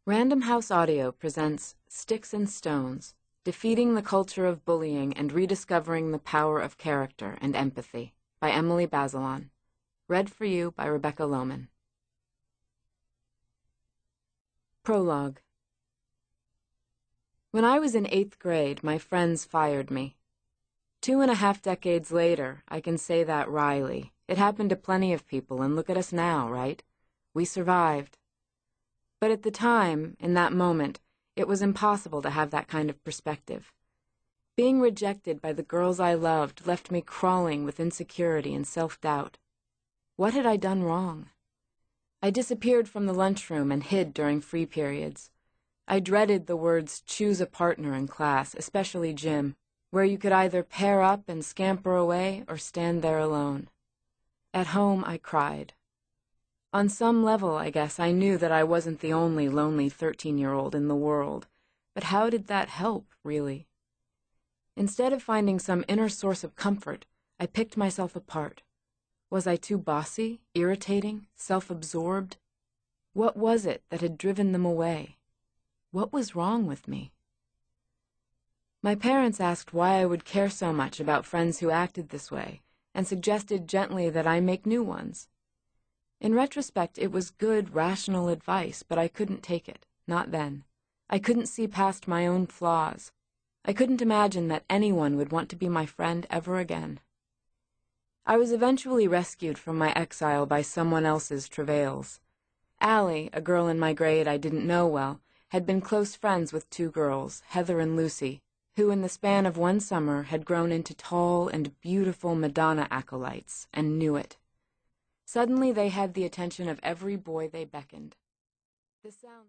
Random House Audio presents Sticks and Stones, Defeating the Culture of Bullying and Rediscovering the Power of Character and Empathy by Emily Bazelon. Read for you by Rebecca Lohman. Prologue. When I was in 8th grade, my friends fired me. 2.5 decades later, I can say that wryly. It happened to plenty of people, and look at us now, right? We survived. But at the time, in that moment, it was impossible to have that kind of perspective. Being rejected by the girls I loved left me crawling with insecurity and self-doubt. What had I done wrong? I disappeared from the lunchroom and hid during free periods. I dreaded the words choose a partner in class, especially gym, where you could either pair up and scamper away or stand there alone. At home, I cried. On some level, I guess, I knew that I wasn't the only lonely 13-year-old in the world, but how did that help, really? Instead of finding some inner source of comfort, I picked myself apart. Was I too bossy, irritating, self-absorbed? What was it that had driven them away? What was wrong with me? My parents asked why I would care so much about friends who acted this way, and suggested gently that I make new ones. In retrospect, it was good, rational advice, but I couldn't take it, not then. I couldn't see past my own flaws. I couldn't imagine that anyone would want to be my friend ever again. I was eventually rescued from my exile by someone else's travails. Allie, a girl in my grade I didn't know well, had been close friends with 2 girls, Heather and Lucy, who in the span of one summer had grown into tall and beautiful Madonna acolytes, and knew it. Suddenly they had the attention of every boy they beckoned. The sound